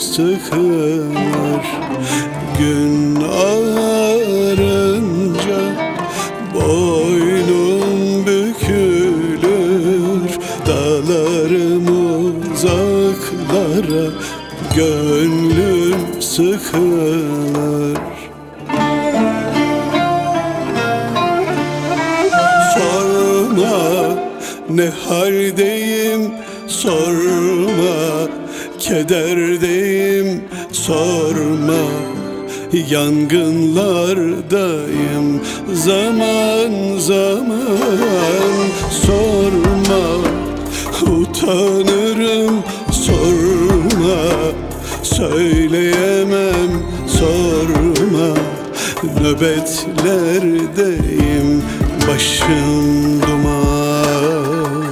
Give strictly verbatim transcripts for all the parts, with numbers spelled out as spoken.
sıkılır. Gün ağarınca boynum bükülür. Dalarım uzaklara, gönlüm sıkılır. Sorma ne haldeyim, sorma kederdeyim, sorma yangınlardayım. Zaman zaman sorma, utanırım, sorma söyleyemem, sorma. Nöbetlerdeyim, başım duman.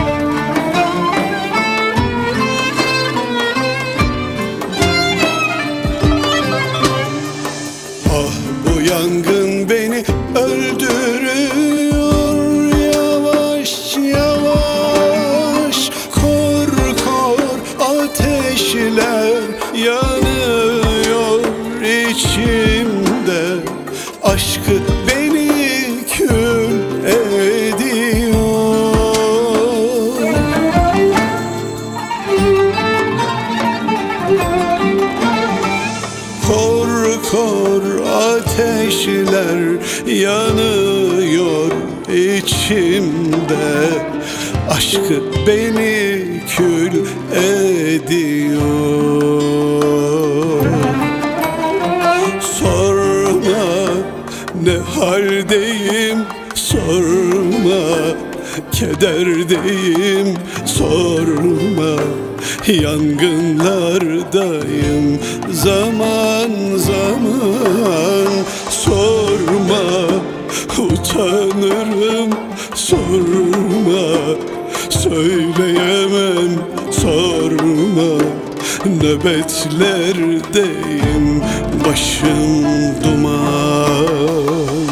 Ah bu yangın beni öldürüyor, yavaş yavaş. Kor kor ateşler yanıyor içimde. Aşkı beni kül ediyor. Kor kor ateşler yanıyor içimde. Aşkı beni kül ediyor. Sorma ne haldeyim, sorma kederdeyim, sorma yangınlardayım. Zaman zaman sorma, utanırım, sorma söyleyemem, sorma. Nöbetlerdeyim, başım duman.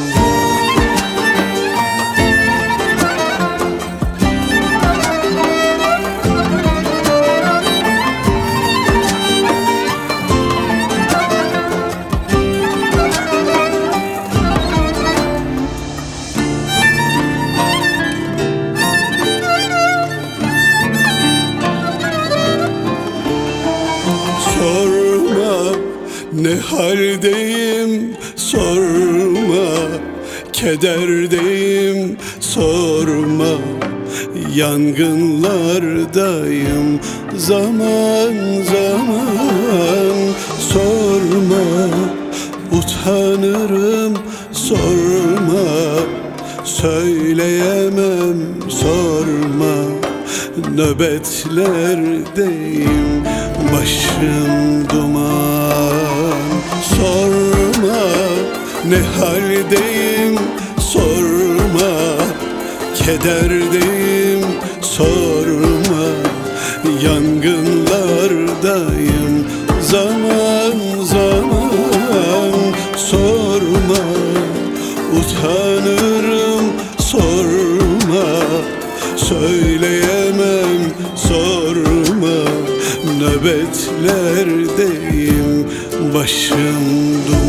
Sorma ne haldeyim, sorma kederdeyim, sorma yangınlardayım. Zaman zaman sorma, utanırım, sorma söyleyemem, sorma. Nöbetlerdeyim, başım duman. Sorma ne haldeyim, sorma kederdeyim, sorma yangınlardayım. Zaman zaman sorma, utanırım, sorma söyleyemem, sorma. Nöbetlerdeyim, başım duman.